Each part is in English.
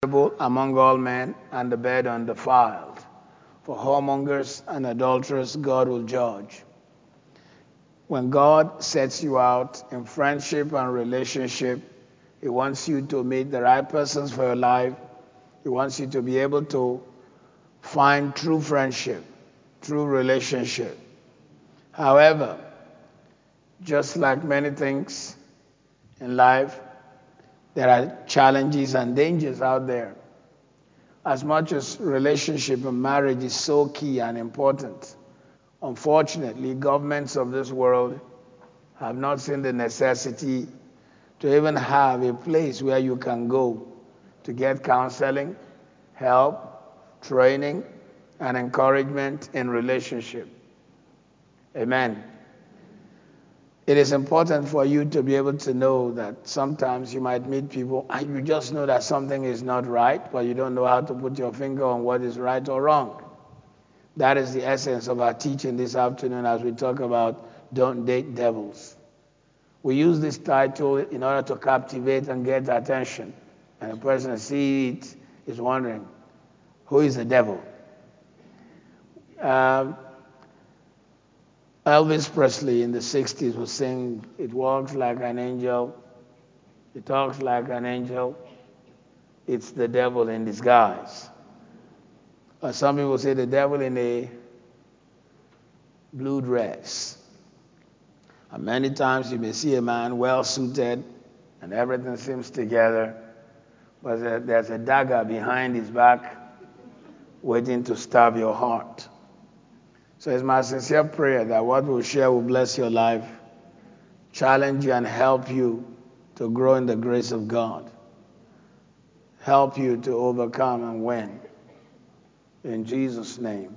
among all men, and the bed undefiled. For whoremongers and adulterers God will judge. When God sets you out in friendship and relationship, He wants you to meet the right persons for your life. He wants you to be able to find true friendship, true relationship. However, just like many things in life, there are challenges and dangers out there. As much as relationship and marriage is so key and important, unfortunately, governments of this world have not seen the necessity to even have a place where you can go to get counseling, help, training, and encouragement in relationship. Amen. It is important for you to be able to know that sometimes you might meet people and you just know that something is not right, but you don't know how to put your finger on what is right or wrong. That is the essence of our teaching this afternoon as we talk about Don't Date Devils. We use this title in order to captivate and get attention. And the person sees it is wondering, who is the devil? Elvis Presley in the 60s was saying, it walks like an angel, it talks like an angel, it's the devil in disguise. Or some people say the devil in a blue dress. And many times you may see a man well suited and everything seems together, but there's a dagger behind his back waiting to stab your heart. So it's my sincere prayer that what we'll share will bless your life, challenge you and help you to grow in the grace of God, help you to overcome and win. In Jesus' name.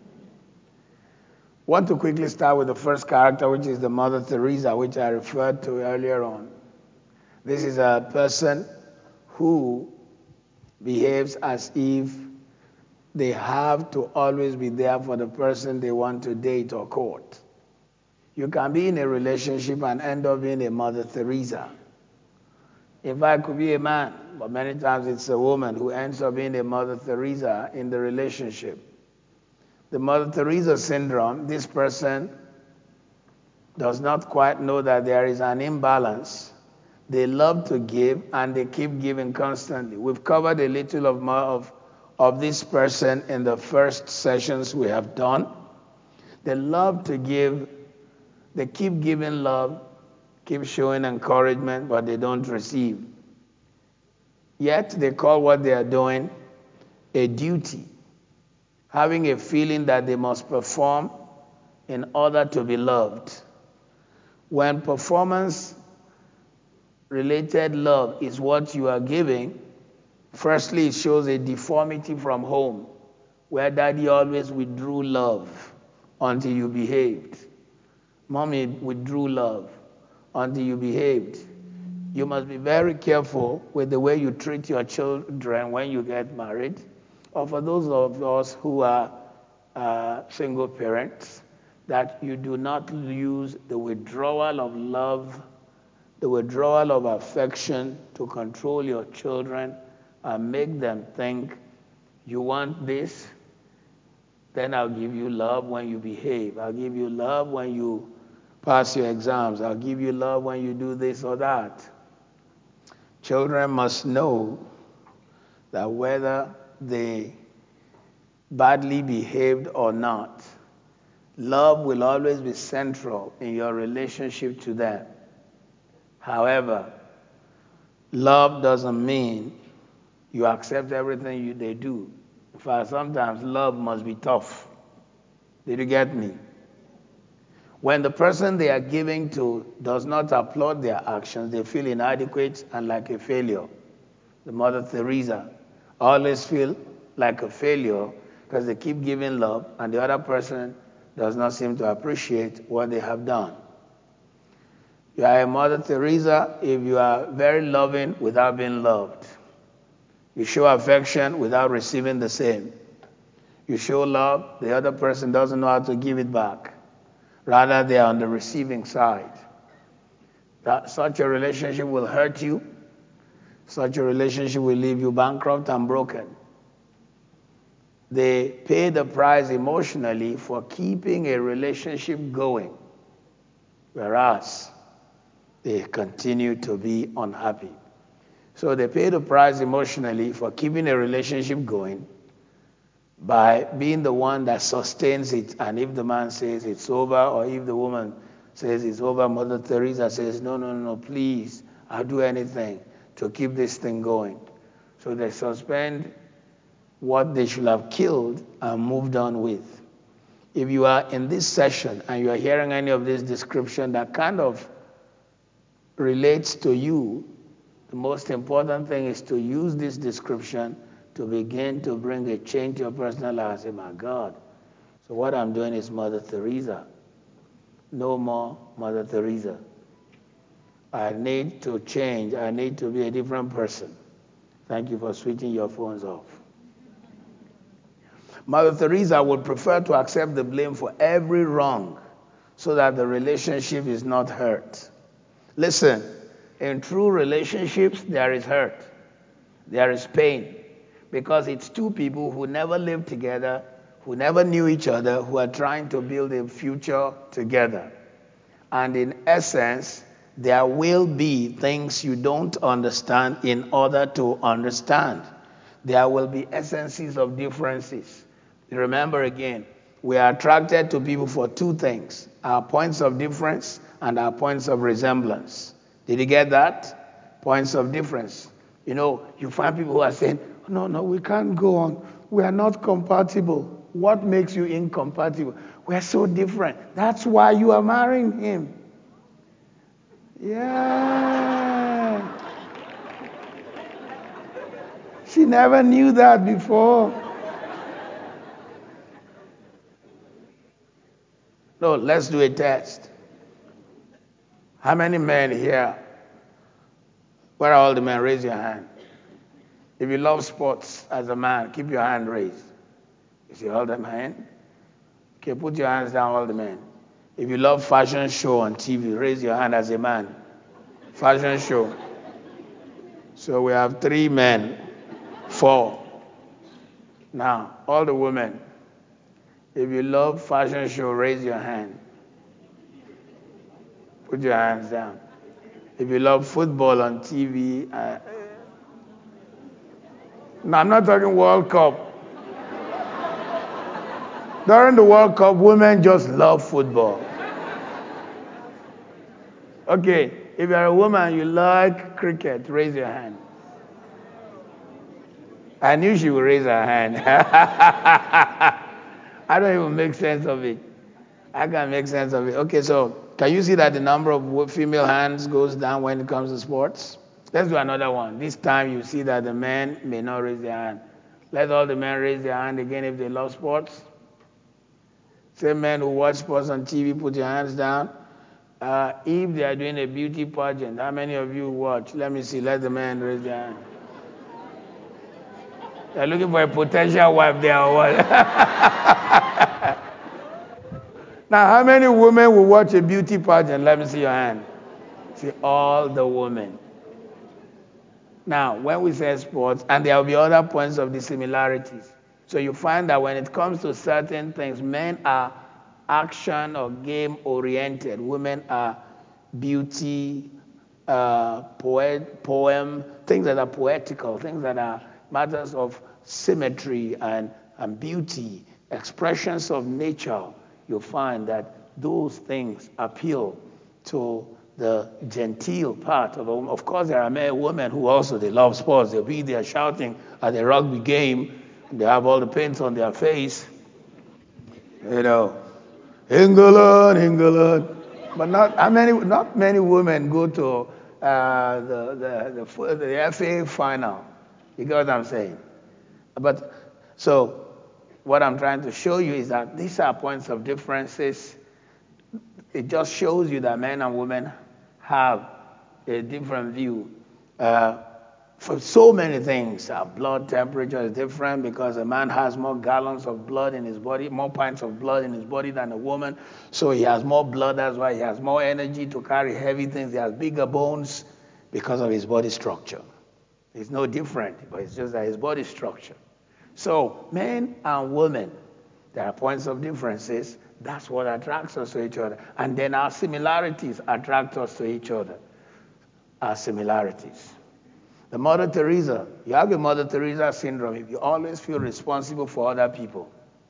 I want to quickly start with the first character, which is the Mother Teresa, which I referred to earlier on. This is a person who behaves as if they have to always be there for the person they want to date or court. You can be in a relationship and end up being a Mother Teresa. In fact, it could be a man, but many times it's a woman who ends up being a Mother Teresa in the relationship. The Mother Teresa syndrome, this person does not quite know that there is an imbalance. They love to give and they keep giving constantly. We've covered a little of this person in the first sessions we have done. They love to give, they keep giving love, keep showing encouragement, but they don't receive. Yet they call what they are doing a duty, having a feeling that they must perform in order to be loved. When performance-related love is what you are giving, firstly, it shows a deformity from home, where daddy always withdrew love until you behaved. Mommy withdrew love until you behaved. You must be very careful with the way you treat your children when you get married, or for those of us who are single parents, that you do not use the withdrawal of love, the withdrawal of affection to control your children and make them think, you want this, then I'll give you love when you behave. I'll give you love when you pass your exams. I'll give you love when you do this or that. Children must know that whether they badly behaved or not, love will always be central in your relationship to them. However, love doesn't mean you accept everything they do. In fact, sometimes love must be tough. Did you get me? When the person they are giving to does not applaud their actions, they feel inadequate and like a failure. The Mother Teresa always feel like a failure because they keep giving love and the other person does not seem to appreciate what they have done. You are a Mother Teresa if you are very loving without being loved. You show affection without receiving the same. You show love, the other person doesn't know how to give it back. Rather, they are on the receiving side. Such a relationship will hurt you. Such a relationship will leave you bankrupt and broken. They pay the price emotionally for keeping a relationship going, whereas they continue to be unhappy. So they pay the price emotionally for keeping a relationship going by being the one that sustains it. And if the man says it's over, or if the woman says it's over, Mother Teresa says, no, please, I'll do anything to keep this thing going. So they suspend what they should have killed and moved on with. If you are in this session and you are hearing any of this description that kind of relates to you, the most important thing is to use this description to begin to bring a change to your personal life. Say, my God, so what I'm doing is Mother Teresa. No more Mother Teresa. I need to change. I need to be a different person. Thank you for switching your phones off. Mother Teresa would prefer to accept the blame for every wrong so that the relationship is not hurt. Listen, in true relationships, there is hurt. There is pain. Because it's two people who never lived together, who never knew each other, who are trying to build a future together. And in essence, there will be things you don't understand in order to understand. There will be essences of differences. Remember again, we are attracted to people for two things: our points of difference and our points of resemblance. Did you get that? Points of difference. You know, you find people who are saying, no, we can't go on. We are not compatible. What makes you incompatible? We are so different. That's why you are marrying him. Yeah. She never knew that before. No, let's do a test. How many men here? Where are all the men? Raise your hand. If you love sports as a man, keep your hand raised. You see all the men? Okay, put your hands down, all the men. If you love fashion show on TV, raise your hand as a man. Fashion show. So we have 3 men, 4. Now, all the women. If you love fashion show, raise your hand. Put your hands down. If you love football on TV, no, I'm not talking World Cup. During the World Cup, women just love football. Okay, if you're a woman, you like cricket, raise your hand. I knew she would raise her hand. I don't even make sense of it. I can't make sense of it. Okay, so can you see that the number of female hands goes down when it comes to sports? Let's do another one. This time you see that the men may not raise their hand. Let all the men raise their hand again if they love sports. Same men who watch sports on TV, put your hands down. If they are doing a beauty pageant, how many of you watch? Let me see. Let the men raise their hand. They're looking for a potential wife there or what? Now, how many women will watch a beauty pageant? Let me see your hand. See, all the women. Now, when we say sports, and there will be other points of the similarities. So you find that when it comes to certain things, men are action or game oriented. Women are beauty, poem, things that are poetical, things that are matters of symmetry and beauty, expressions of nature. You'll find that those things appeal to the genteel part of a woman. Of course, there are men and women who also, they love sports. They'll be there shouting at a rugby game. They have all the paints on their face. You know, England. But not many women go to the FA final. You get what I'm saying? But so what I'm trying to show you is that these are points of differences. It just shows you that men and women have a different view. For so many things, our blood temperature is different because a man has more gallons of blood in his body, more pints of blood in his body than a woman. So he has more blood, that's why he has more energy to carry heavy things. He has bigger bones because of his body structure. It's no different, but it's just that his body structure. So men and women, there are points of differences. That's what attracts us to each other. And then our similarities attract us to each other. Our similarities. The Mother Teresa, you have a Mother Teresa syndrome if you always feel responsible for other people.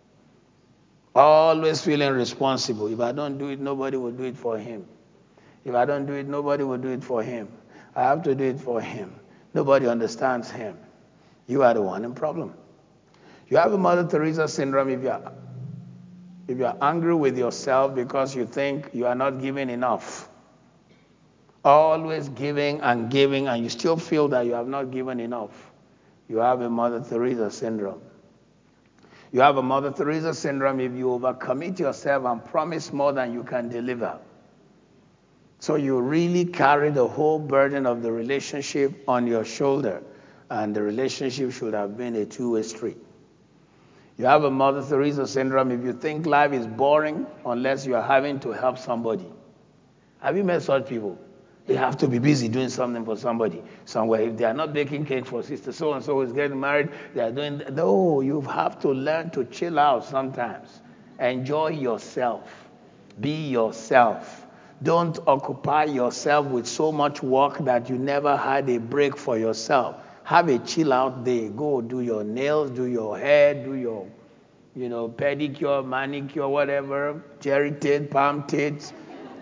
Always feeling responsible. If I don't do it, nobody will do it for him. If I don't do it, nobody will do it for him. I have to do it for him. Nobody understands him. You are the one in problem. You have a Mother Teresa syndrome if you're angry with yourself because you think you are not giving enough. Always giving, and you still feel that you have not given enough. You have a Mother Teresa syndrome. You have a Mother Teresa syndrome if you overcommit yourself and promise more than you can deliver. So you really carry the whole burden of the relationship on your shoulder, and the relationship should have been a two-way street. You have a Mother Teresa syndrome if you think life is boring unless you are having to help somebody. Have you met such people? They have to be busy doing something for somebody somewhere. If they are not baking cake for sister so-and-so who is getting married, they are doing... No, you have to learn to chill out sometimes. Enjoy yourself. Be yourself. Don't occupy yourself with so much work that you never had a break for yourself. Have a chill out day. Go do your nails, do your hair, do your, pedicure, manicure, whatever, cherry tate, palm tate.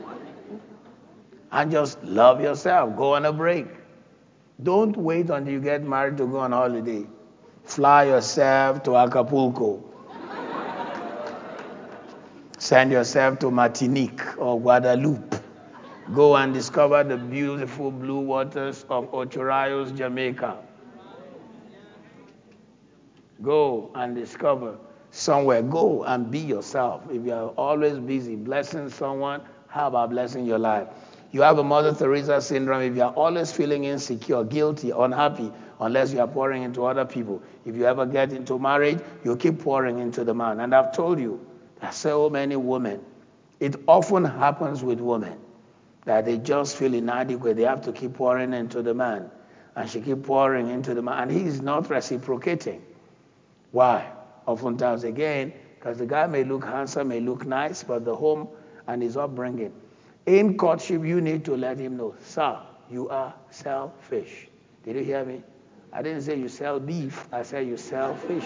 And just love yourself. Go on a break. Don't wait until you get married to go on holiday. Fly yourself to Acapulco. Send yourself to Martinique or Guadeloupe. Go and discover the beautiful blue waters of Ocho Rios, Jamaica. Go and discover somewhere. Go and be yourself. If you are always busy blessing someone, how about blessing your life? You have a Mother Teresa syndrome if you are always feeling insecure, guilty, unhappy, unless you are pouring into other people. If you ever get into marriage, you keep pouring into the man. And I've told you, there are so many women. It often happens with women that they just feel inadequate. They have to keep pouring into the man. And she keep pouring into the man. And he is not reciprocating. Why? Oftentimes, again, because the guy may look handsome, may look nice, but the home and his upbringing. In courtship, you need to let him know, sir, you are selfish. Did you hear me? I didn't say you sell beef. I said you sell fish.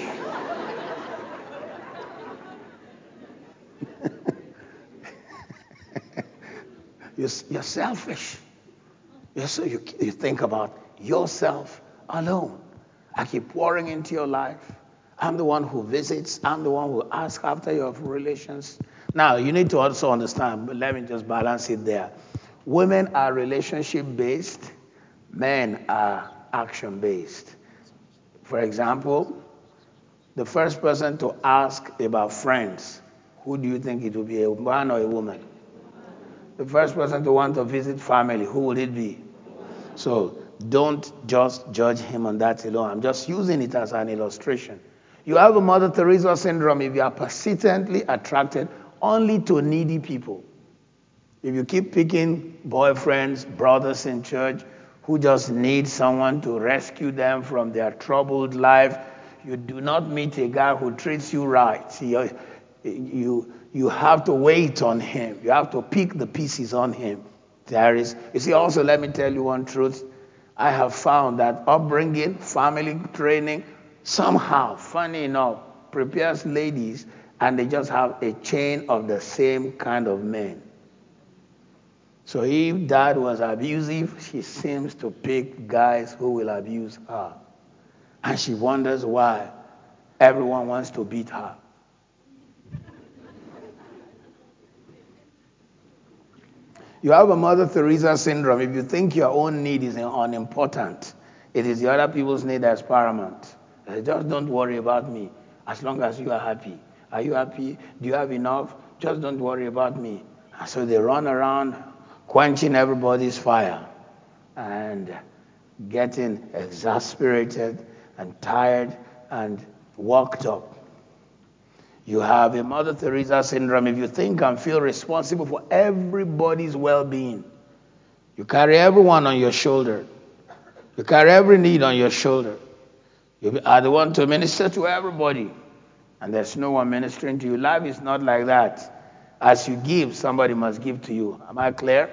You're selfish. So you think about yourself alone. I keep pouring into your life. I'm the one who visits. I'm the one who asks after your relations. Now, you need to also understand, but let me just balance it there. Women are relationship-based. Men are action-based. For example, the first person to ask about friends, who do you think it will be, a man or a woman? The first person to want to visit family, who would it be? So don't just judge him on that alone. I'm just using it as an illustration. You have a Mother Teresa syndrome if you are persistently attracted only to needy people. If you keep picking boyfriends, brothers in church who just need someone to rescue them from their troubled life, you do not meet a guy who treats you right. See, you have to wait on him. You have to pick the pieces on him. You see, also let me tell you one truth. I have found that upbringing, family training, somehow, funny enough, prepares ladies, and they just have a chain of the same kind of men. So if dad was abusive, she seems to pick guys who will abuse her. And she wonders why everyone wants to beat her. You have a Mother Teresa syndrome. If you think your own need is unimportant, it is the other people's need that's paramount. Just don't worry about me as long as you are happy. Are you happy? Do you have enough? Just don't worry about me. And so they run around quenching everybody's fire and getting exasperated and tired and worked up. You have a Mother Teresa syndrome if you think and feel responsible for everybody's well-being. You carry everyone on your shoulder. You carry every need on your shoulder. You are the one to minister to everybody. And there's no one ministering to you. Life is not like that. As you give, somebody must give to you. Am I clear?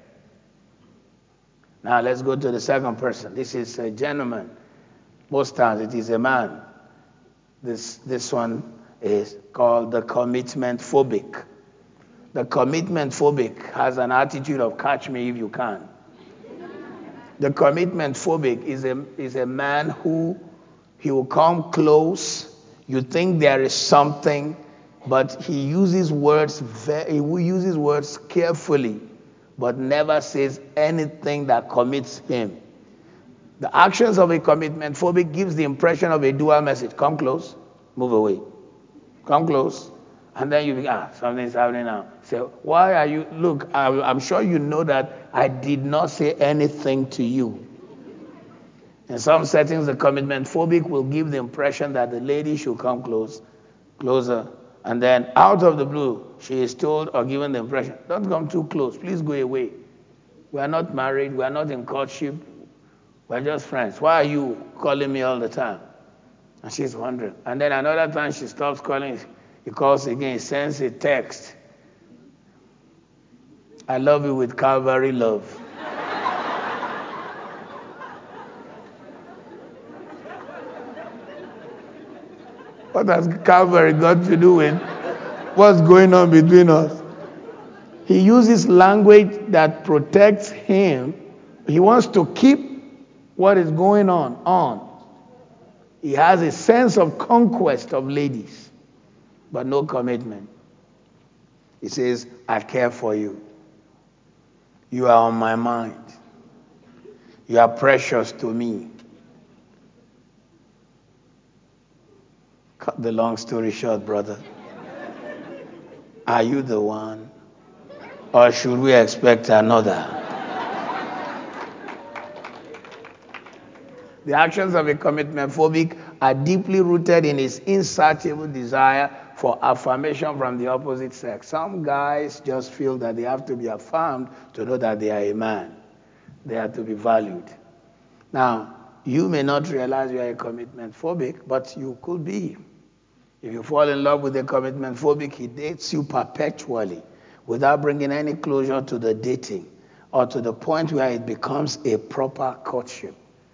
Now let's go to the second person. This is a gentleman. Most times it is a man. This one is called the commitment phobic. The commitment phobic has an attitude of catch me if you can. The commitment phobic is a man who he will come close. You think there is something, but he uses words carefully, but never says anything that commits him. The actions of a commitment phobic gives the impression of a dual message. Come close, move away. Come close. And then you think, something's happening now. So why are you, look, I'm sure you know that I did not say anything to you. In some settings, the commitment phobic will give the impression that the lady should come closer. And then out of the blue, she is told or given the impression, don't come too close, please go away. We are not married, we are not in courtship, we're just friends. Why are you calling me all the time? And she's wondering. And then another time she stops calling, he calls again, he sends a text. I love you with Calvary love. What has Calvary got to do with what's going on between us? He uses language that protects him. He wants to keep what is going on. He has a sense of conquest of ladies, but no commitment. He says, I care for you. You are on my mind. You are precious to me. Cut the long story short, brother. Are you the one? Or should we expect another? The actions of a commitment phobic are deeply rooted in his insatiable desire for affirmation from the opposite sex. Some guys just feel that they have to be affirmed to know that they are a man. They have to be valued. Now, you may not realize you are a commitment phobic, but you could be. If you fall in love with a commitment phobic, he dates you perpetually without bringing any closure to the dating or to the point where it becomes a proper courtship.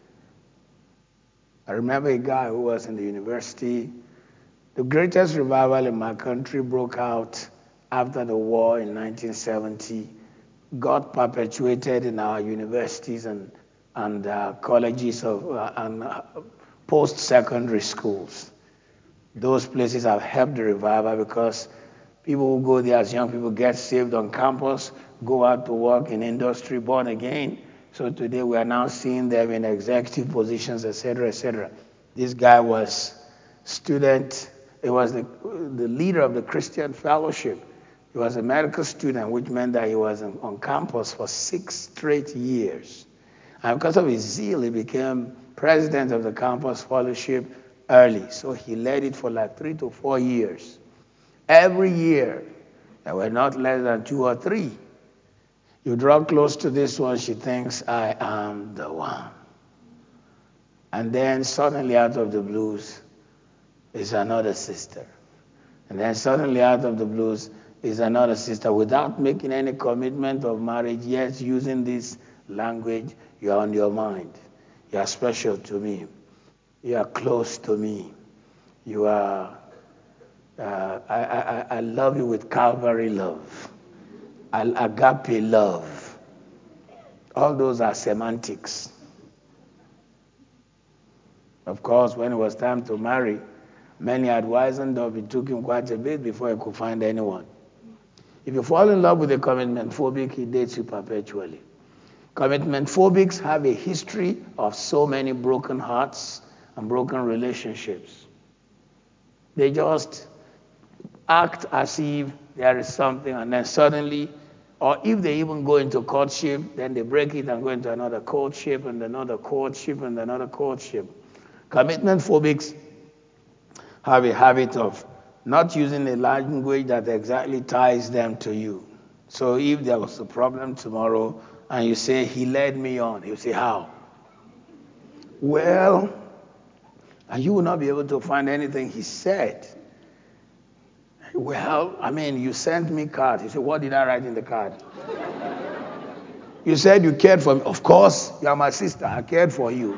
I remember a guy who was in the university. The greatest revival in my country broke out after the war in 1970, got perpetuated in our universities and colleges and post-secondary schools. Those places have helped the revival because people who go there as young people get saved on campus, go out to work in industry, born again. So today we are now seeing them in executive positions, etc., etc. This guy was student. He was the leader of the Christian Fellowship. He was a medical student, which meant that he was on campus for 6 straight years. And because of his zeal, he became president of the campus fellowship early. So he led it for like 3 to 4 years. Every year, there were not less than 2 or 3. You draw close to this one, she thinks, I am the one. And then suddenly out of the blues is another sister. And then suddenly out of the blues is another sister without making any commitment of marriage, yet using this language, you are on your mind. You are special to me. You are close to me. You are, I love you with Calvary love. Agape love. All those are semantics. Of course, when it was time to marry, many advised him that it took him quite a bit before he could find anyone. If you fall in love with a commitment phobic, he dates you perpetually. Commitment phobics have a history of so many broken hearts and broken relationships. They just act as if there is something, and then suddenly, or if they even go into courtship, then they break it and go into another courtship and another courtship and another courtship. Commitment phobics have a habit of not using a language that exactly ties them to you. So if there was a problem tomorrow and you say, he led me on, he'll say, how? Well, and you will not be able to find anything he said. Well, I mean, you sent me card. He said, what did I write in the card? You said you cared for me. Of course, you are my sister. I cared for you.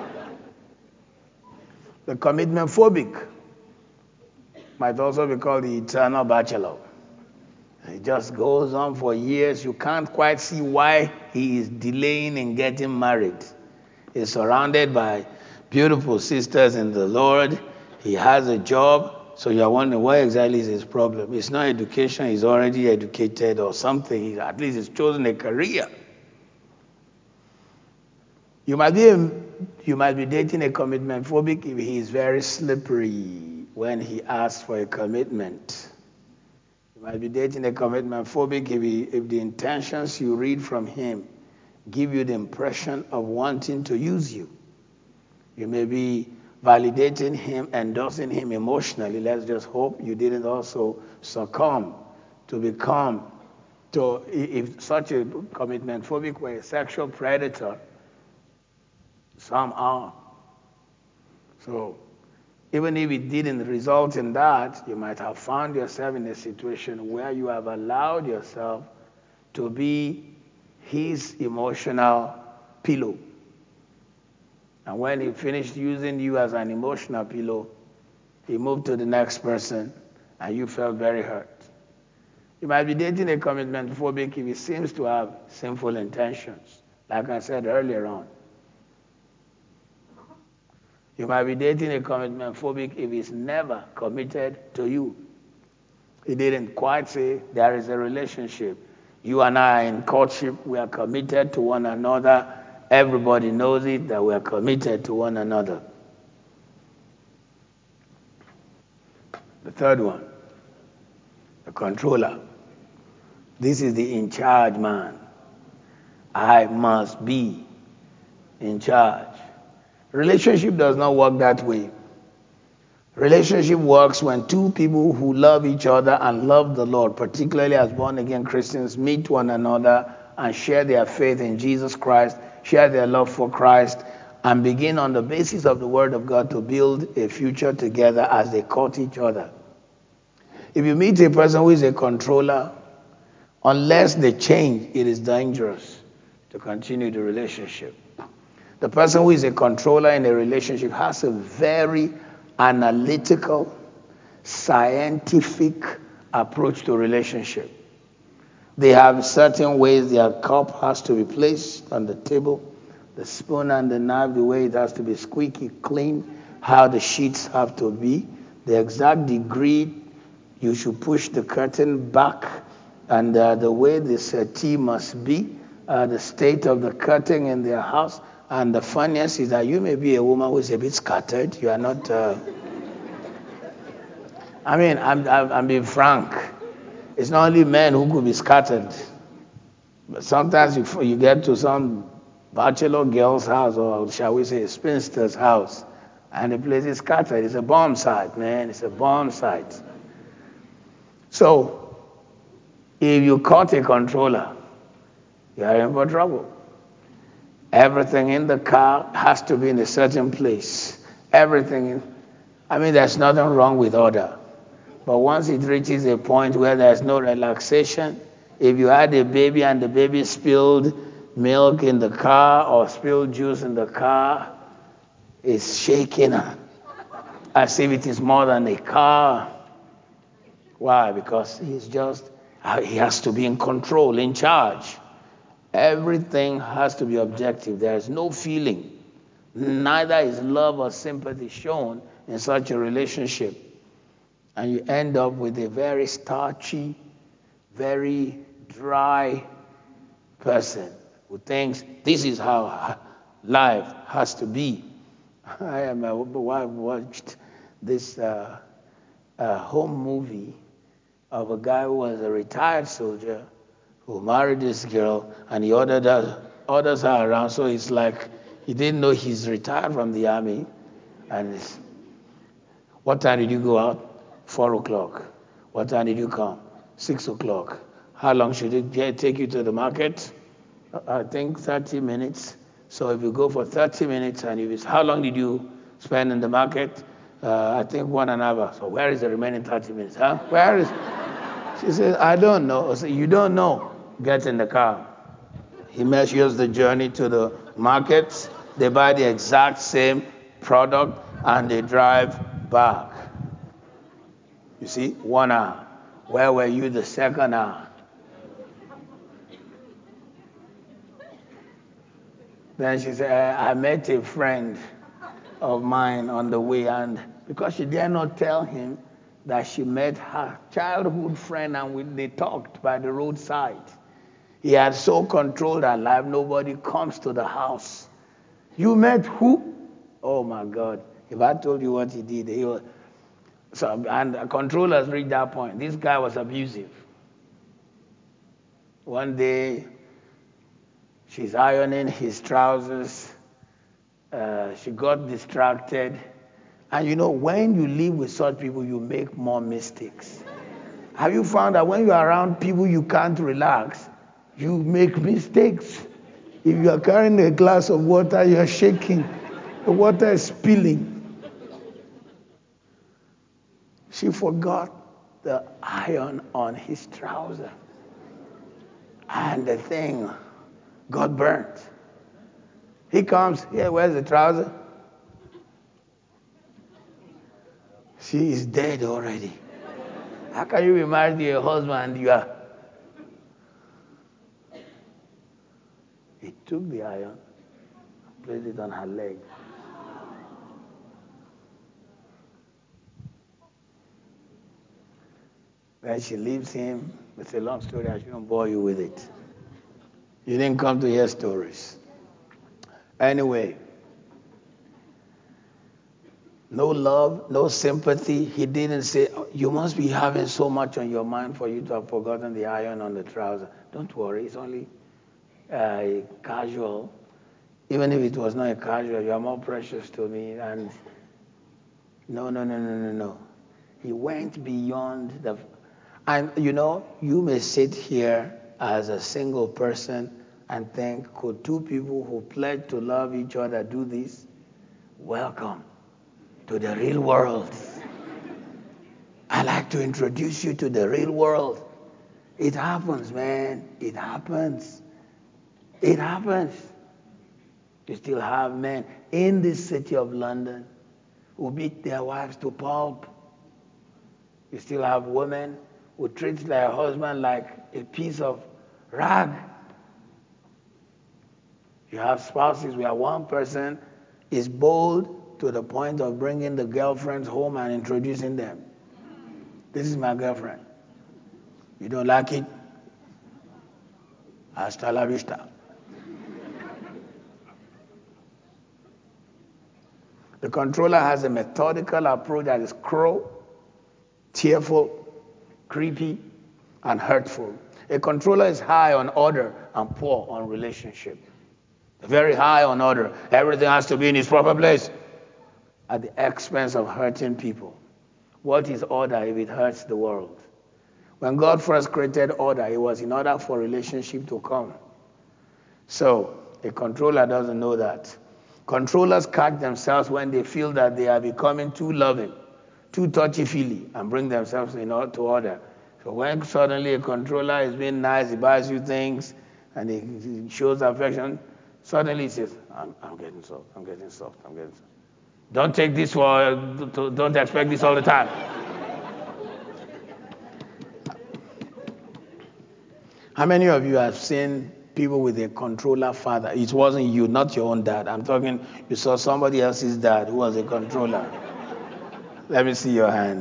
The commitment phobic might also be called the eternal bachelor. It just goes on for years. You can't quite see why he is delaying in getting married. He's surrounded by beautiful sisters in the Lord. He has a job. So you're wondering, what exactly is his problem? It's not education. He's already educated or something. At least he's chosen a career. You might be dating a commitment phobic if he is very slippery when he asks for a commitment. You might be dating a commitment phobic if the intentions you read from him give you the impression of wanting to use you. You may be validating him, endorsing him emotionally. Let's just hope you didn't also succumb to become, if such a commitment phobic were a sexual predator. Some are. So even if it didn't result in that, you might have found yourself in a situation where you have allowed yourself to be his emotional pillow. And when he finished using you as an emotional pillow, he moved to the next person, and you felt very hurt. You might be dating a commitment phobic if he seems to have sinful intentions, like I said earlier on. You might be dating a commitment phobic if he's never committed to you. He didn't quite say there is a relationship. You and I are in courtship. We are committed to one another. Everybody knows it, that we are committed to one another. The third one, the controller. This is the in charge man. I must be in charge. Relationship does not work that way. Relationship works when two people who love each other and love the Lord, particularly as born-again Christians, meet one another and share their faith in Jesus Christ, share their love for Christ, and begin on the basis of the Word of God to build a future together as they court each other. If you meet a person who is a controller, unless they change, it is dangerous to continue the relationship. The person who is a controller in a relationship has a very analytical, scientific approach to relationship. They have certain ways their cup has to be placed on the table, the spoon and the knife, the way it has to be squeaky clean, how the sheets have to be, the exact degree you should push the curtain back, and the way the settee must be, the state of the curtain in their house. And the funniest is that you may be a woman who is a bit scattered. You are not. I'm being frank. It's not only men who could be scattered. But sometimes you get to some bachelor girl's house, or shall we say a spinster's house, and the place is scattered. It's a bomb site, man. It's a bomb site. So, if you caught a controller, you are in for trouble. Everything in the car has to be in a certain place. There's nothing wrong with order. But once it reaches a point where there's no relaxation, if you had a baby and the baby spilled milk in the car or spilled juice in the car, it's shaking as if it is more than a car. Why? Because he has to be in control, in charge. Everything has to be objective. There is no feeling. Neither is love or sympathy shown in such a relationship. And you end up with a very starchy, very dry person who thinks this is how life has to be. My wife watched this home movie of a guy who was a retired soldier who married this girl, and he orders her around. So it's like he didn't know he's retired from the army. And what time did you go out? 4 o'clock. What time did you come? 6 o'clock. How long should it take you to the market? I think 30 minutes. So if you go for 30 minutes and if it's, how long did you spend in the market? I think 1.5 hours. So where is the remaining 30 minutes? Huh? Where is? She says, I don't know. I say, you don't know. Get in the car. He measures the journey to the market. They buy the exact same product and they drive back. You see, 1 hour. Where were you the second hour? Then she said, I met a friend of mine on the way, and because she dare not tell him that she met her childhood friend and they talked by the roadside. He had so controlled her life, nobody comes to the house. You met who? Oh my God. If I told you what he did, he was, so, and controllers reached that point. This guy was abusive. One day, she's ironing his trousers. She got distracted. And you know, when you live with such people, you make more mistakes. Have you found that when you're around people you can't relax, you make mistakes? If you are carrying a glass of water, you are shaking. The water is spilling. She forgot the iron on his trouser. And the thing got burnt. He comes, yeah, where's the trouser? She is dead already. How can you be married to your husband and you are? He took the iron, placed it on her leg. When she leaves him, it's a long story, I shouldn't bore you with it. You didn't come to hear stories. Anyway, no love, no sympathy. He didn't say, oh, you must be having so much on your mind for you to have forgotten the iron on the trouser. Don't worry, it's only casual. Even if it was not a casual, you are more precious to me. And no. He went beyond the... And you know, you may sit here as a single person and think, could two people who pledge to love each other do this? Welcome to the real world. I like to introduce you to the real world. It happens, man. It happens. It happens. You still have men in this city of London who beat their wives to pulp. You still have women who treat their husband like a piece of rag. You have spouses where one person is bold to the point of bringing the girlfriends home and introducing them. This is my girlfriend. You don't like it? Hasta la vista. The controller has a methodical approach that is cruel, tearful, creepy, and hurtful. A controller is high on order and poor on relationship. Very high on order. Everything has to be in its proper place at the expense of hurting people. What is order if it hurts the world? When God first created order, it was in order for relationship to come. So a controller doesn't know that. Controllers catch themselves when they feel that they are becoming too loving, too touchy-feely, and bring themselves to order. So when suddenly a controller is being nice, he buys you things, and he shows affection, suddenly he says, I'm getting soft. Don't take this don't expect this all the time. How many of you have seen people with a controller father? It wasn't you, not your own dad. I'm talking, you saw somebody else's dad who was a controller. Let me see your hand.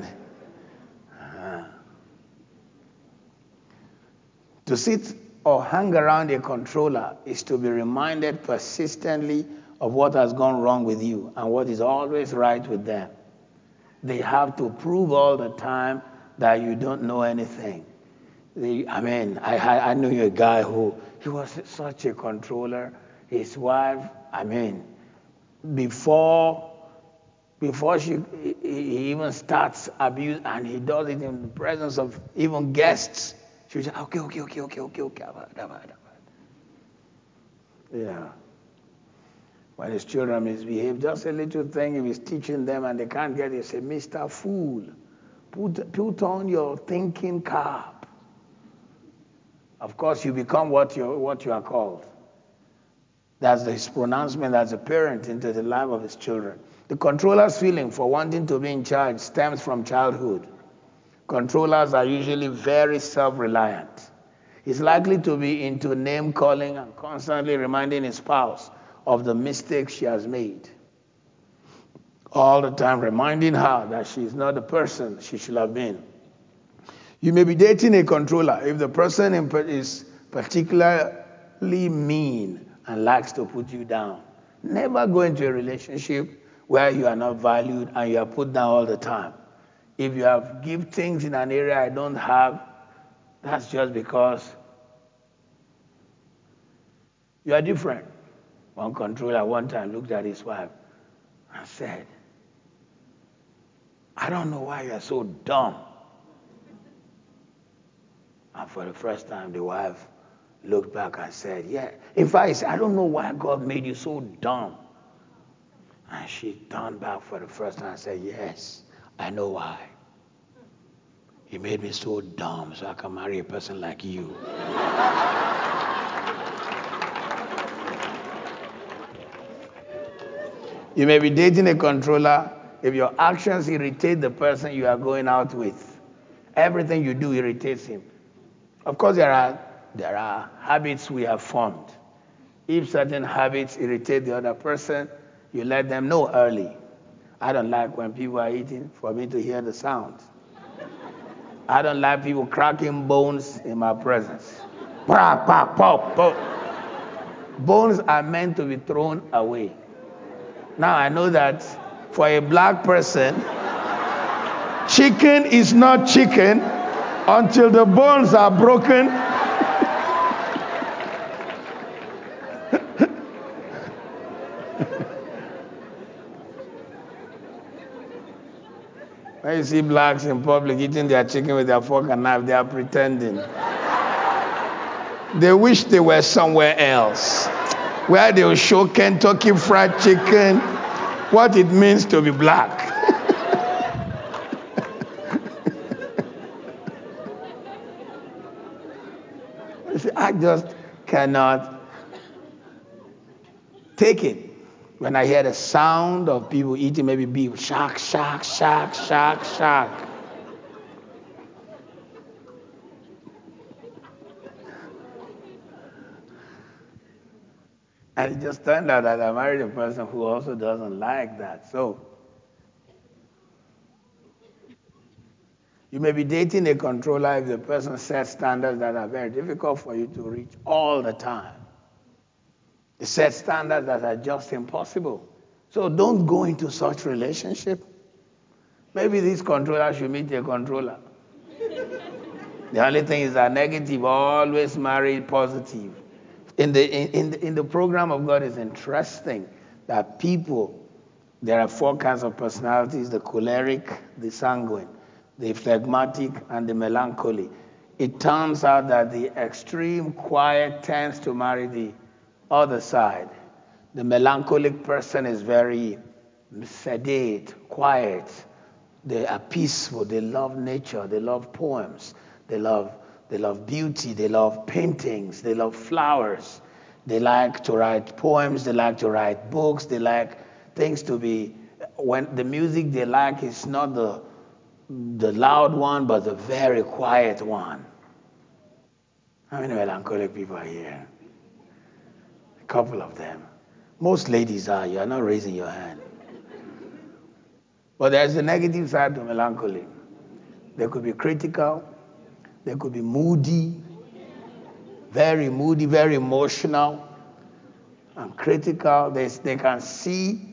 To sit or hang around a controller is to be reminded persistently of what has gone wrong with you and what is always right with them. They have to prove all the time that you don't know anything. I knew a guy who, he was such a controller. His wife, before he even starts abuse, and he does it in the presence of even guests, she would say, okay. Yeah. When his children misbehave, just a little thing, if he's teaching them and they can't get it, say, Mr. Fool, put on your thinking cap. Of course, you become what you are called. That's his pronouncement as a parent into the life of his children. The controller's feeling for wanting to be in charge stems from childhood. Controllers are usually very self-reliant. He's likely to be into name calling and constantly reminding his spouse of the mistakes she has made. All the time reminding her that she is not the person she should have been. You may be dating a controller if the person is particularly mean and likes to put you down. Never go into a relationship where you are not valued and you are put down all the time. If you have give things in an area I don't have, that's just because you are different. One controller one time looked at his wife and said, I don't know why you are so dumb. And for the first time, the wife looked back and said, yeah. In fact, I don't know why God made you so dumb. And she turned back for the first time and said, yes, I know why. He made me so dumb so I can marry a person like you. You may be dating a controller if your actions irritate the person you are going out with. Everything you do irritates him. Of course, there are habits we have formed. If certain habits irritate the other person, you let them know early. I don't like when people are eating for me to hear the sound. I don't like people cracking bones in my presence. Pop, pop, pop, pop. Bones are meant to be thrown away. Now I know that for a black person, chicken is not chicken until the bones are broken. When you see blacks in public eating their chicken with their fork and knife, they are pretending. They wish they were somewhere else, where they will show Kentucky Fried Chicken, what it means to be black. See, I just cannot take it. When I hear the sound of people eating maybe beef, shack, shack, shack, shack, shack. And it just turned out that I married a person who also doesn't like that. So, you may be dating a controller if the person sets standards that are very difficult for you to reach all the time. They set standards that are just impossible. So don't go into such relationship. Maybe this controller should meet a controller. The only thing is that negative, always marry positive. In the program of God, it's interesting that there are 4 kinds of personalities: the choleric, the sanguine, the phlegmatic, and the melancholy. It turns out that the extreme quiet tends to marry the other side. The melancholic person is very sedate, quiet. They are peaceful. They love nature. They love poems. They love beauty. They love paintings. They love flowers. They like to write poems. They like to write books. They like things to be, when the music they like is not the loud one, but the very quiet one. How many melancholic people are here? A couple of them. Most ladies are. You are not raising your hand. But there's a negative side to melancholy. They could be critical. They could be moody, very emotional and critical. They can see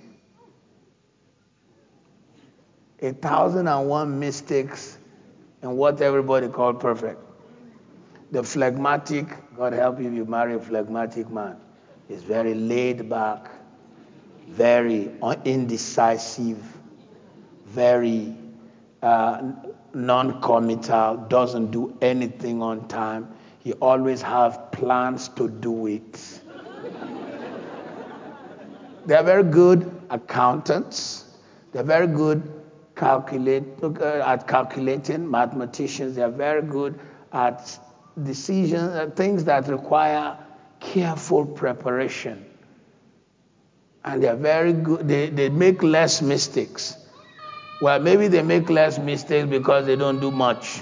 1,001 mistakes in what everybody called perfect. The phlegmatic, God help you if you marry a phlegmatic man, is very laid back, very indecisive, very non-committal, doesn't do anything on time. He always have plans to do it. They are very good accountants. They're very good at calculating. Mathematicians. They are very good at decisions, things that require careful preparation. And they are very good. They make less mistakes. Well, maybe they make less mistakes because they don't do much.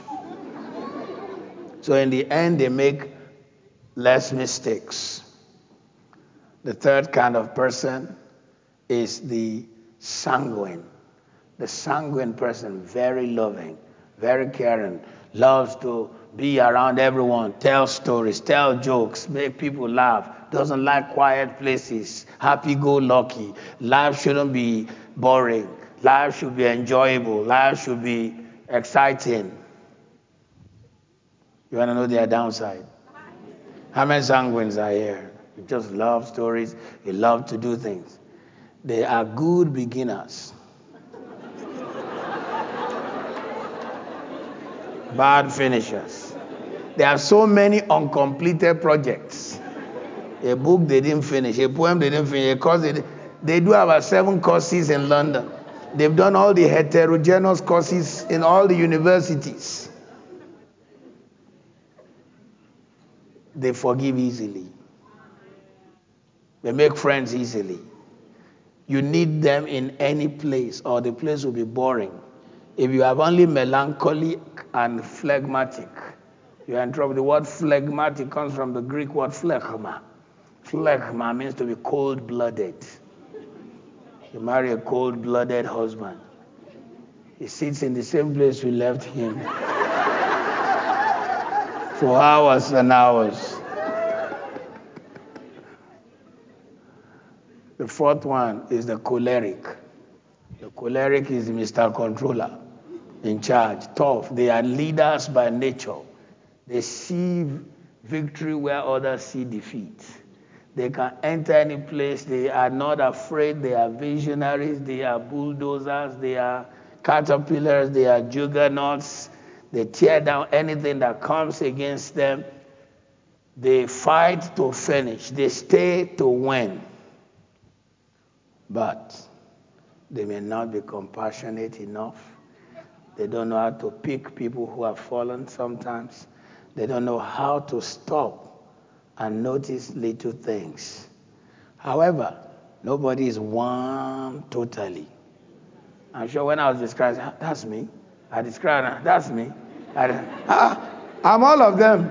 So in the end, they make less mistakes. The third kind of person is the sanguine. The sanguine person, very loving, very caring, loves to be around everyone, tell stories, tell jokes, make people laugh, doesn't like quiet places, happy-go-lucky. Life shouldn't be boring. Life should be enjoyable. Life should be exciting. You want to know their downside? How many sanguines are here? You just love stories. You love to do things. They are good beginners. Bad finishers. There are so many uncompleted projects. A book they didn't finish, a poem they didn't finish, a course they do about 7 courses in London. They've done all the heterogeneous courses in all the universities. They forgive easily. They make friends easily. You need them in any place or the place will be boring. If you have only melancholy and phlegmatic, you are in trouble. The word phlegmatic comes from the Greek word phlegma. Phlegma means to be cold-blooded. You marry a cold-blooded husband. He sits in the same place you left him for hours and hours. The fourth one is the choleric. The choleric is Mr. Controller, in charge, tough. They are leaders by nature. They see victory where others see defeat. They can enter any place. They are not afraid. They are visionaries. They are bulldozers. They are caterpillars. They are juggernauts. They tear down anything that comes against them. They fight to finish. They stay to win. But they may not be compassionate enough. They don't know how to pick people who have fallen sometimes. They don't know how to stop and notice little things. However, nobody is one totally. I'm sure when I was describing, that's me. I described, that's me. I'm all of them.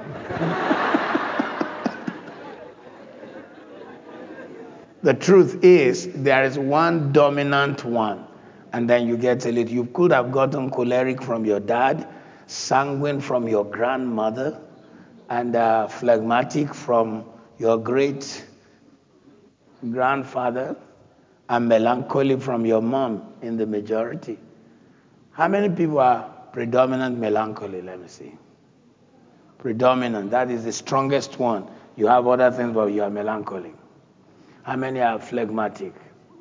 The truth is, there is one dominant one. And then you get a little. You could have gotten choleric from your dad, sanguine from your grandmother, and phlegmatic from your great grandfather, and melancholy from your mom in the majority. How many people are predominant melancholy? Let me see. Predominant, that is the strongest one. You have other things, but you are melancholy. How many are phlegmatic?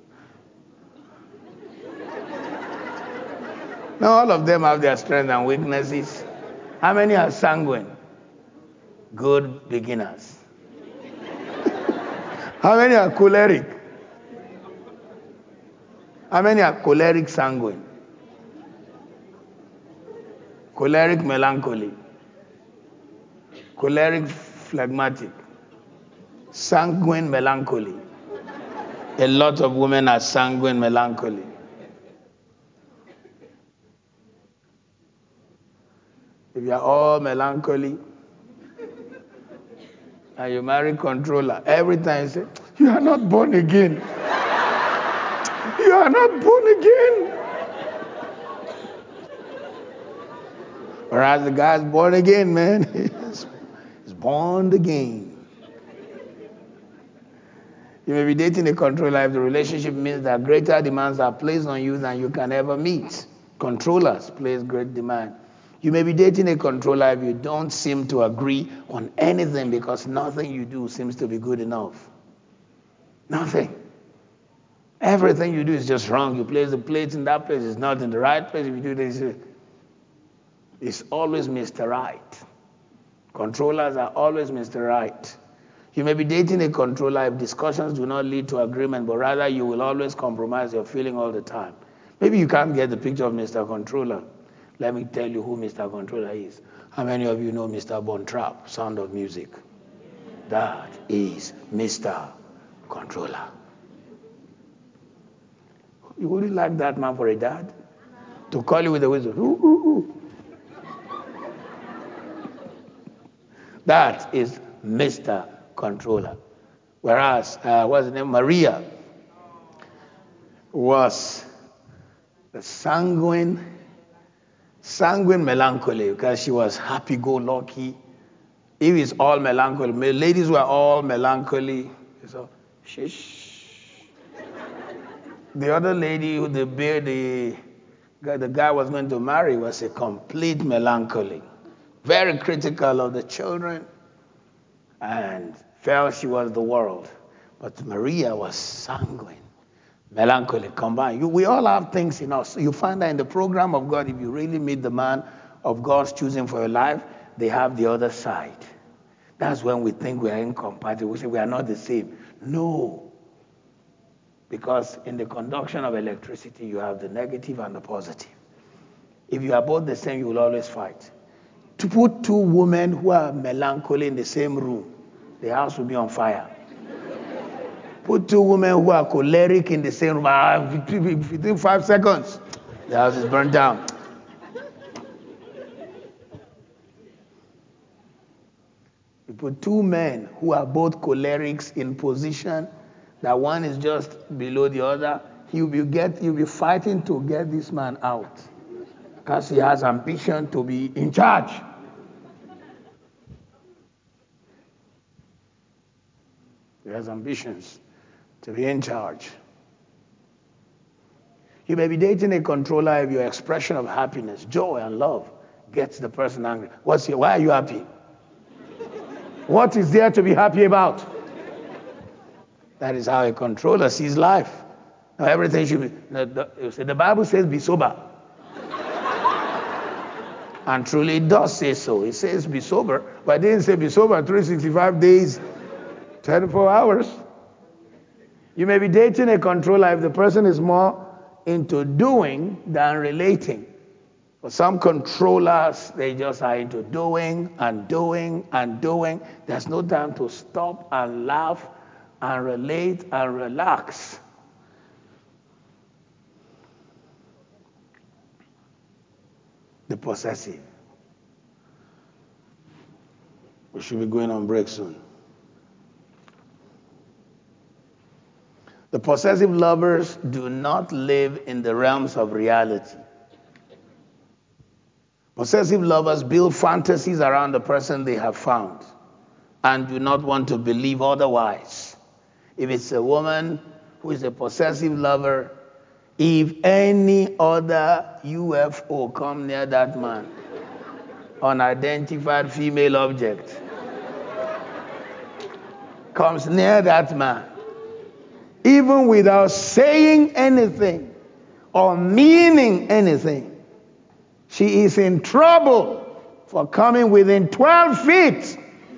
Now, all of them have their strengths and weaknesses. How many are sanguine? Good beginners. How many are choleric? How many are choleric sanguine? Choleric melancholy. Choleric phlegmatic. Sanguine melancholy. A lot of women are sanguine melancholy. If you are all melancholy and you marry controller, every time you say, you are not born again. You are not born again. Whereas the guy's born again, man. He's born again. You may be dating a controller if the relationship means that greater demands are placed on you than you can ever meet. Controllers place great demand. You may be dating a controller if you don't seem to agree on anything because nothing you do seems to be good enough. Nothing. Everything you do is just wrong. You place the plates in that place, it's not in the right place. If you do this, it's always Mr. Right. Controllers are always Mr. Right. You may be dating a controller if discussions do not lead to agreement, but rather you will always compromise your feeling all the time. Maybe you can't get the picture of Mr. Controller. Let me tell you who Mr. Controller is. How many of you know Mr. Bontrap, Sound of Music? That is Mr. Controller. You wouldn't like that man for a dad? To call you with a whistle. Ooh, ooh, ooh. That is Mr. Controller. Whereas, what's the name? Maria was the sanguine melancholy because she was happy-go-lucky. If it's all melancholy, ladies were all melancholy. So, shish. The other lady who the guy was going to marry was a complete melancholy. Very critical of the children and felt she was the world. But Maria was sanguine, melancholy combined. We all have things in us. You find that in the program of God, if you really meet the man of God's choosing for your life, they have the other side. That's when we think we are incompatible. We say we are not the same. No. Because in the conduction of electricity, you have the negative and the positive. If you are both the same, you will always fight. To put two women who are melancholy in the same room, the house will be on fire. Put two women who are choleric in the same room, within 5 seconds, the house is burned down. You put two men who are both cholerics in position, that one is just below the other, you'll be fighting to get this man out. Because he has ambition to be in charge. He has ambitions to be in charge. You may be dating a controller if your expression of happiness, joy, and love gets the person angry. Why are you happy? What is there to be happy about? That is how a controller sees life. Now everything should be. The Bible says be sober. And truly it does say so. It says be sober, but it didn't say be sober 365 days, 24 hours. You may be dating a controller if the person is more into doing than relating. For some controllers, they just are into doing and doing and doing. There's no time to stop and laugh and relate and relax. The possessive. We should be going on break soon. The possessive lovers do not live in the realms of reality. Possessive lovers build fantasies around the person they have found and do not want to believe otherwise. If it's a woman who is a possessive lover, if any other UFO come near that man, unidentified female object, comes near that man, even without saying anything or meaning anything, she is in trouble for coming within 12 feet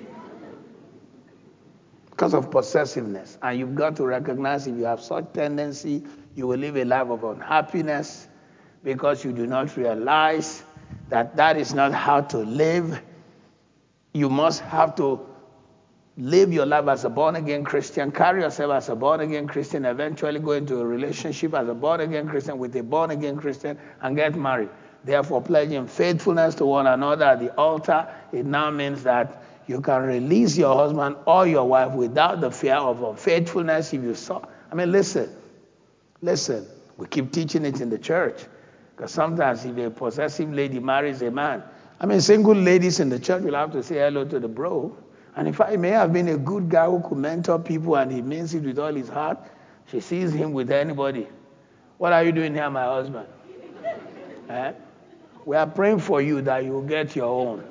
because of possessiveness. And you've got to recognize if you have such tendency, you will live a life of unhappiness because you do not realize that that is not how to live. You must have to live your life as a born-again Christian, carry yourself as a born-again Christian, eventually go into a relationship as a born-again Christian with a born-again Christian and get married. Therefore, pledging faithfulness to one another at the altar, it now means that you can release your husband or your wife without the fear of unfaithfulness if you saw. Listen, we keep teaching it in the church because sometimes if a possessive lady marries a man, single ladies in the church will have to say hello to the bro. And in fact, he may have been a good guy who could mentor people and he means it with all his heart. She sees him with anybody. What are you doing here, my husband? We are praying for you that you will get your own.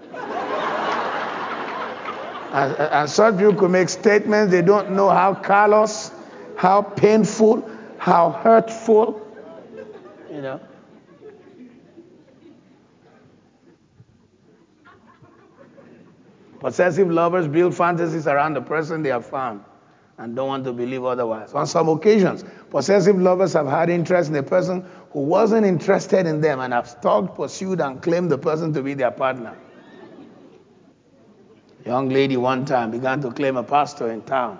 And such people could make statements. They don't know how callous, how painful, how hurtful, Possessive lovers build fantasies around the person they have found and don't want to believe otherwise. On some occasions, possessive lovers have had interest in a person who wasn't interested in them and have stalked, pursued, and claimed the person to be their partner. A young lady one time began to claim a pastor in town.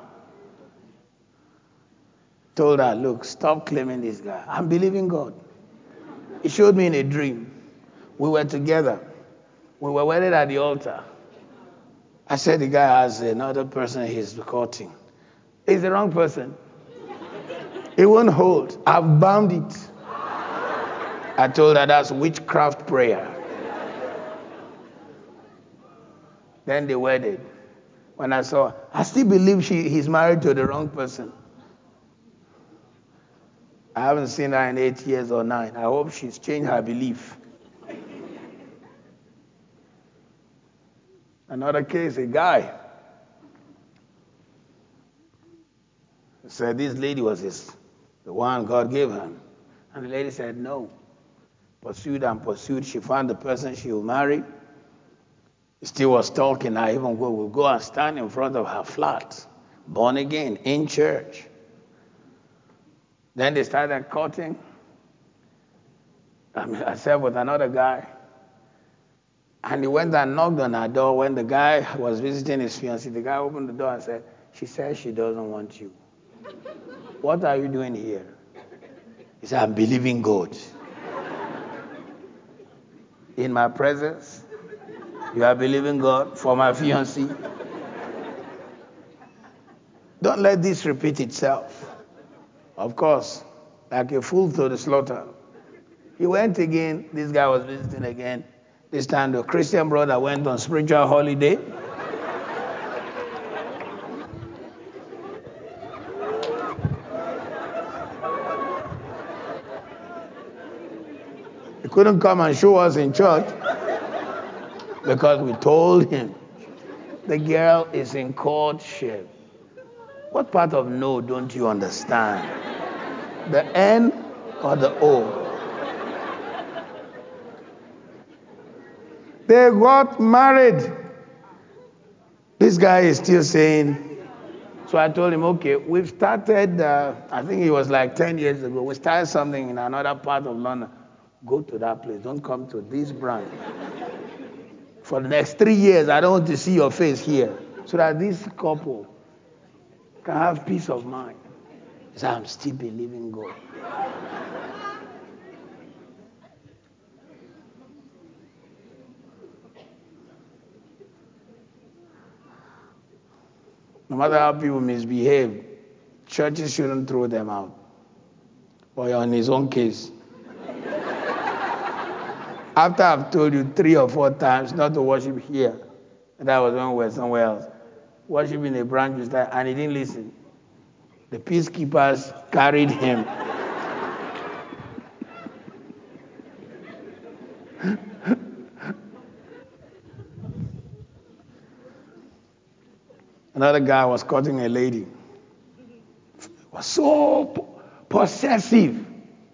Told her, look, stop claiming this guy. I'm believing God. He showed me in a dream. We were together. We were wedded at the altar. I said the guy has another person he's courting. He's the wrong person. It won't hold. I've bound it. I told her that's witchcraft prayer. Then they wedded. When I saw her, I still believe he's married to the wrong person. I haven't seen her in 8 years or 9. I hope she's changed her belief. Another case, a guy said this lady was the one God gave him. And the lady said no. Pursued and pursued. She found the person she will marry. He still was talking. I even would go and stand in front of her flat, born again, in church. Then they started courting. I said with another guy. And he went and knocked on her door when the guy was visiting his fiancée. The guy opened the door and said, she says she doesn't want you. What are you doing here? He said, I'm believing God. In my presence, you are believing God for my fiancée. Don't let this repeat itself. Of course, like a fool to the slaughter. He went again. This guy was visiting again. This time the Christian brother went on spiritual holiday. He couldn't come and show us in church because we told him the girl is in courtship. What part of no don't you understand? The N or the O? They got married. This guy is still saying, so I told him, okay, we've started, I think it was like 10 years ago, we started something in another part of London. Go to that place. Don't come to this branch. For the next 3 years, I don't want to see your face here. So that this couple can have peace of mind. He said, I'm still believing God. No matter how people misbehave, churches shouldn't throw them out. Or on his own case. After I've told you 3 or 4 times not to worship here, that was when we were somewhere else. Worship in a branch, and he didn't listen. The peacekeepers carried him. Another guy was courting a lady. Was so possessive.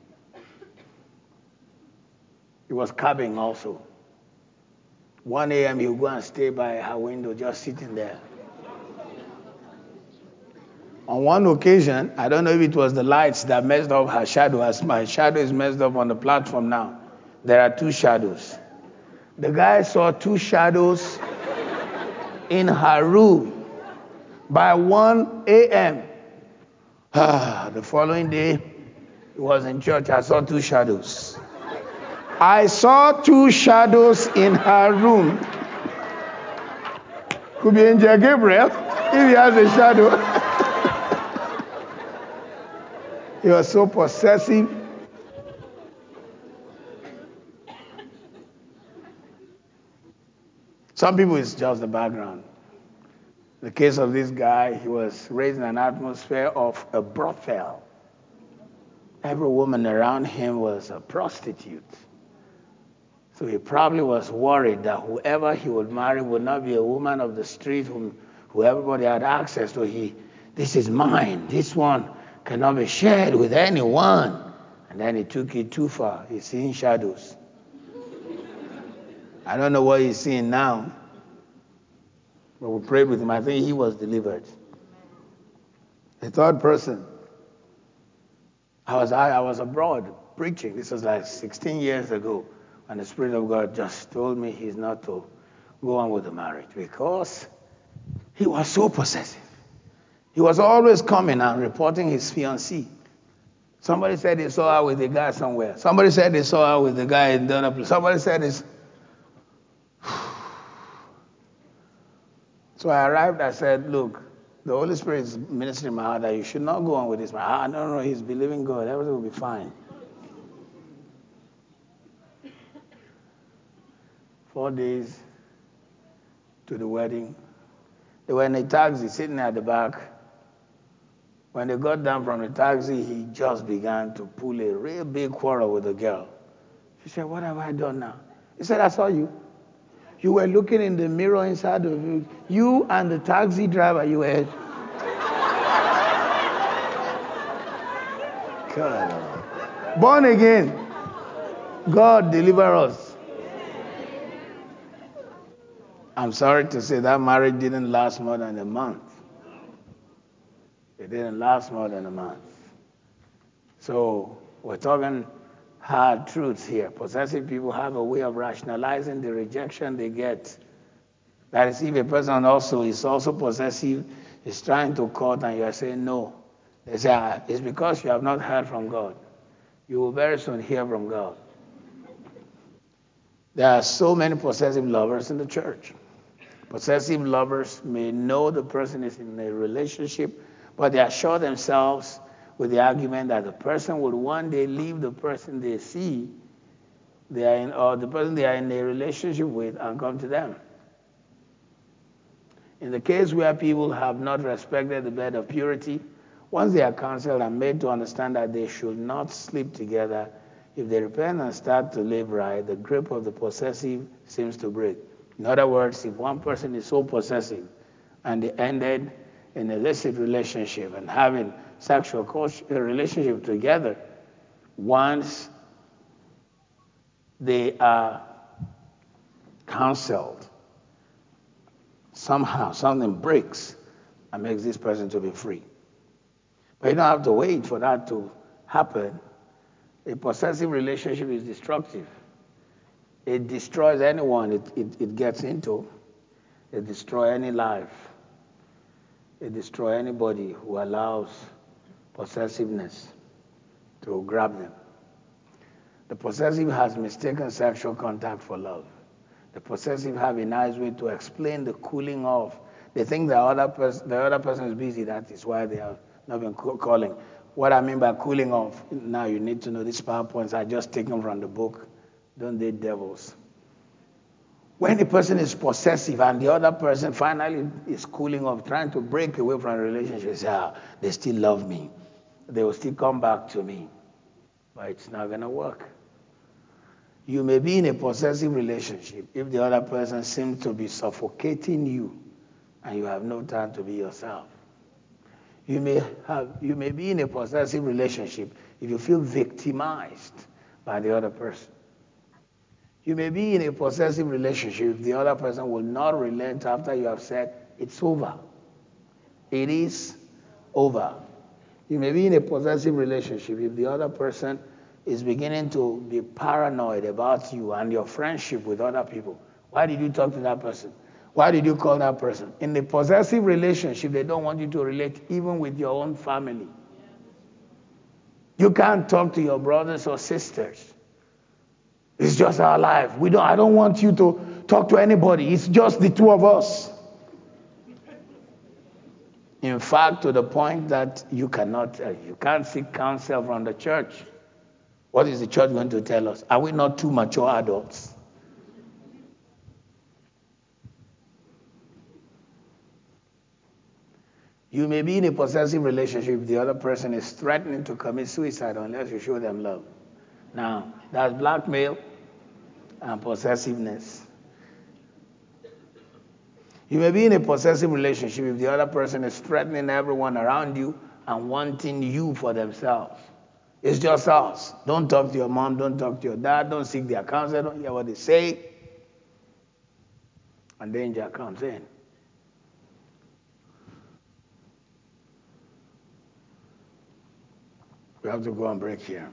He was cabin also. 1 a.m. he would go and stay by her window, just sitting there. On one occasion, I don't know if it was the lights that messed up her shadow, as my shadow is messed up on the platform now. There are 2 shadows. The guy saw 2 shadows in her room by 1 a.m. The following day, he was in church. I saw 2 shadows. I saw 2 shadows in her room. Could be Angel Gabriel if he has a shadow. He was so possessive. Some people, it's just the background. The case of this guy, he was raised in an atmosphere of a brothel. Every woman around him was a prostitute. So he probably was worried that whoever he would marry would not be a woman of the street who everybody had access to. This is mine. This one cannot be shared with anyone. And then he took it too far. He's seeing shadows. I don't know what he's seeing now. But we prayed with him. I think he was delivered. The third person, I was abroad preaching. This was like 16 years ago. And the Spirit of God just told me he's not to go on with the marriage because he was so possessive. He was always coming and reporting his fiancée. Somebody said he saw her with a guy somewhere. Somebody said they saw her with a guy in the other place. Somebody said it's... So I arrived, I said, look, the Holy Spirit is ministering in my heart that you should not go on with this. No, he's believing God. Everything will be fine. 4 days to the wedding. They were in a taxi sitting at the back. When they got down from the taxi, he just began to pull a real big quarrel with the girl. She said, what have I done now? He said, I saw you. You were looking in the mirror inside of you. You and the taxi driver, you were... God. Born again. God deliver us. I'm sorry to say that marriage didn't last more than a month. It didn't last more than a month. So we're talking hard truths here. Possessive people have a way of rationalizing the rejection they get. That is, if a person is also possessive, is trying to court and you are saying no. They say, it's because you have not heard from God. You will very soon hear from God. There are so many possessive lovers in the church. Possessive lovers may know the person is in a relationship, but they assure themselves with the argument that the person will one day leave the person they see they are in, or the person they are in a relationship with and come to them. In the case where people have not respected the bed of purity, once they are counseled and made to understand that they should not sleep together, if they repent and start to live right, the grip of the possessive seems to break. In other words, if one person is so possessive and they ended in an illicit relationship and having sexual relationship together, once they are counseled, somehow something breaks and makes this person to be free. But you don't have to wait for that to happen. A possessive relationship is destructive. It destroys anyone it gets into. It destroys any life. It destroys anybody who allows possessiveness to grab them. The possessive has mistaken sexual contact for love. The possessive have a nice way to explain the cooling off. They think the other person is busy. That is why they have not been calling. What I mean by cooling off, now you need to know these PowerPoints are just taken from the book. Don't date devils. When a person is possessive and the other person finally is cooling off, trying to break away from a relationship, say, they still love me. They will still come back to me. But it's not going to work. You may be in a possessive relationship if the other person seems to be suffocating you and you have no time to be yourself. You may be in a possessive relationship if you feel victimized by the other person. You may be in a possessive relationship if the other person will not relent after you have said, it's over. It is over. You may be in a possessive relationship if the other person is beginning to be paranoid about you and your friendship with other people. Why did you talk to that person? Why did you call that person? In the possessive relationship, they don't want you to relate even with your own family. You can't talk to your brothers or sisters. It's just our life. I don't want you to talk to anybody. It's just the two of us. In fact, to the point that you can't seek counsel from the church. What is the church going to tell us? Are we not two mature adults? You may be in a possessive relationship if the other person is threatening to commit suicide unless you show them love. Now, that's blackmail and possessiveness. You may be in a possessive relationship if the other person is threatening everyone around you and wanting you for themselves. It's just us. Don't talk to your mom, don't talk to your dad, don't seek their counsel, don't hear what they say. And danger comes in. We have to go on break here.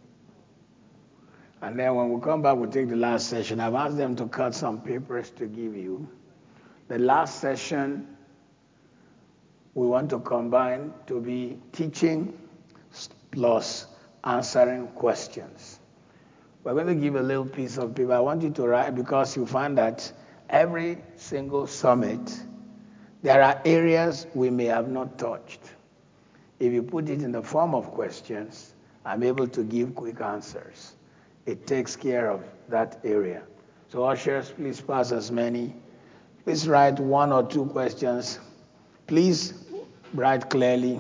And then when we come back, we'll take the last session. I've asked them to cut some papers to give you. The last session we want to combine to be teaching plus answering questions. We're going to give a little piece of paper. I want you to write, because you find that every single summit, there are areas we may have not touched. If you put it in the form of questions, I'm able to give quick answers. It takes care of that area. So ushers, please pass as many. Please write 1 or 2 questions. Please write clearly.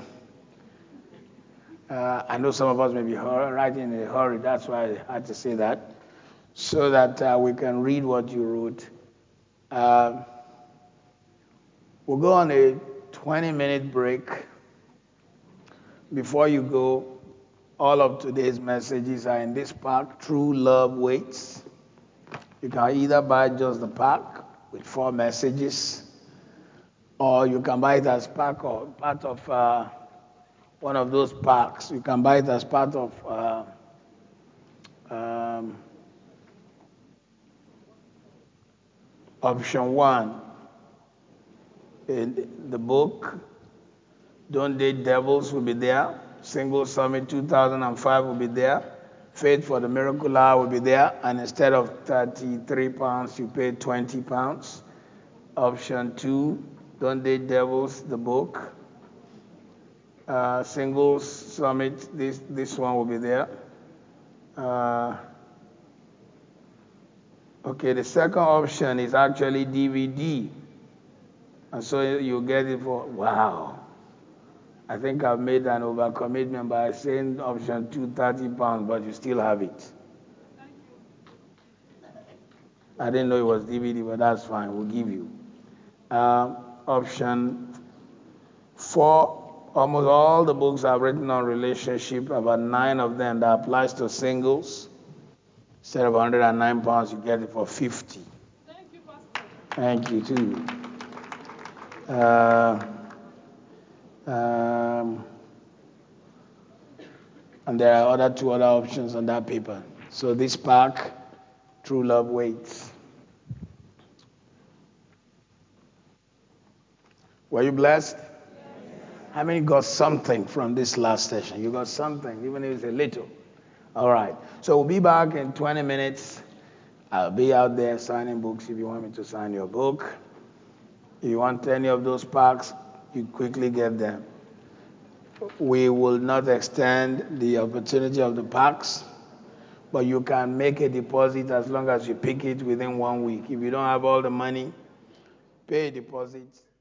I know some of us may be writing in a hurry. That's why I had to say that, so that we can read what you wrote. We'll go on a 20-minute break. Before you go, all of today's messages are in this pack, True Love Waits. You can either buy just the pack with 4 messages, or you can buy it as pack or part of one of those packs. You can buy it as part of option 1 in the book. Don't Date Devils will be there. Single Summit 2005 will be there. Faith for the Miracle Hour will be there. And instead of 33 pounds, you pay 20 pounds. Option 2, Don't Date Devils, the book. Singles Summit, this one will be there. Okay, the second option is actually DVD. And so you get it for, wow. I think I've made an overcommitment by saying option 2, 30 pounds, but you still have it. I didn't know it was DVD, but that's fine. We'll give you. Option 4, almost all the books I've written on relationship, about 9 of them that applies to singles. Instead of 109 pounds, you get it for 50. Thank you, Pastor. Thank you, too. And there are 2 other options on that paper. So this pack, True Love Waits. Were you blessed? Yes. How many got something from this last session? You got something, even if it's a little. All right. So we'll be back in 20 minutes. I'll be out there signing books if you want me to sign your book. If you want any of those packs, you quickly get them. We will not extend the opportunity of the packs, but you can make a deposit as long as you pick it within 1 week. If you don't have all the money, pay a deposit.